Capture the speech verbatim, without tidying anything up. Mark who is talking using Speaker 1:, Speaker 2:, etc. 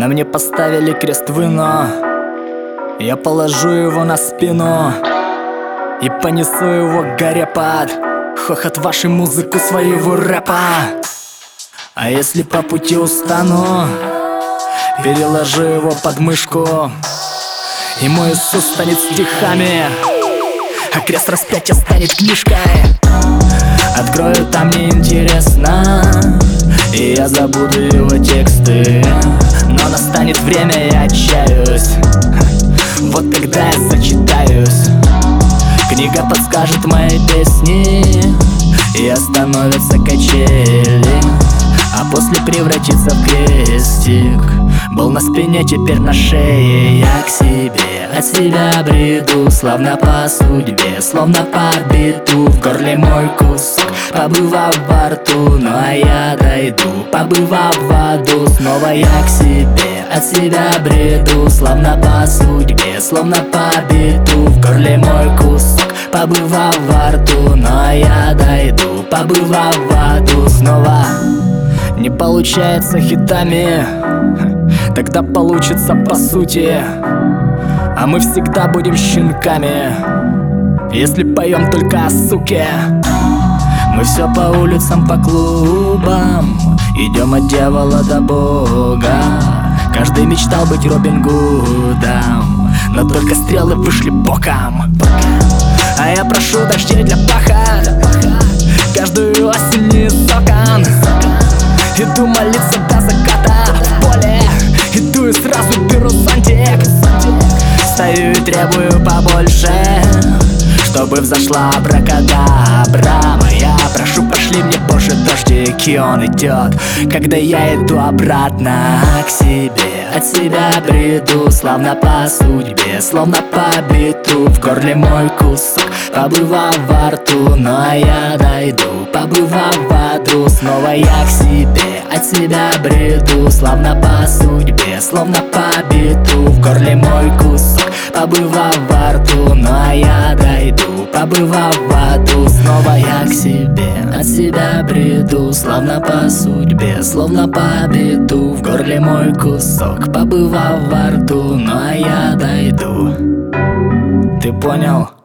Speaker 1: На мне поставили крест вино, я положу его на спину и понесу его к горе под хохот вашей музыку своего рэпа. А если по пути устану, переложу его под мышку, и мой Иисус станет стихами, а крест распятия станет книжкой. Открою, там мне интересно, и я забуду его тексты. Но настанет время, я отчаюсь, вот тогда я зачитаюсь. Книга подскажет мои песни, и остановятся качели, а после превратится в крестик. Был на спине, теперь на шее. Я к себе, от себя бреду, словно по судьбе, словно по биту. В горле мой кусок, побывав во рту, ну а я дойду, побывав в аду. Снова я к себе, от себя бреду, словно по судьбе, словно по биту. В горле мой кусок, побывав во рту, ну а я дойду, побывав в аду. Снова не получается хитами, тогда получится по сути. А мы всегда будем щенками, если поем только о суке. Мы все по улицам, по клубам, идем от дьявола до Бога. Каждый мечтал быть Робин Гудом, но только стрелы вышли боком. А я прошу дождей для паха, каждую осень из окон. Иду молиться до заката в поле, иду и сразу беру зонтик. Стою и требую побольше, чтобы взошла абракадабра моя. Прошу, пошли мне позже дождик, и он идет, когда я иду обратно к себе. От себя бреду, словно по судьбе, словно по биту. В горле мой кусок, побывав во рту, ну а я дойду, побывав в аду. Снова я к себе, от себя бреду, словно по судьбе, словно по биту. В горле мой кусок, побывав во рту, ну а я дойду, побывав в аду. Снова я к себе, от себя бреду, словно по судьбе, словно по биту. В горле мой кусок, побывав во рту, ну а я дойду. Ты понял?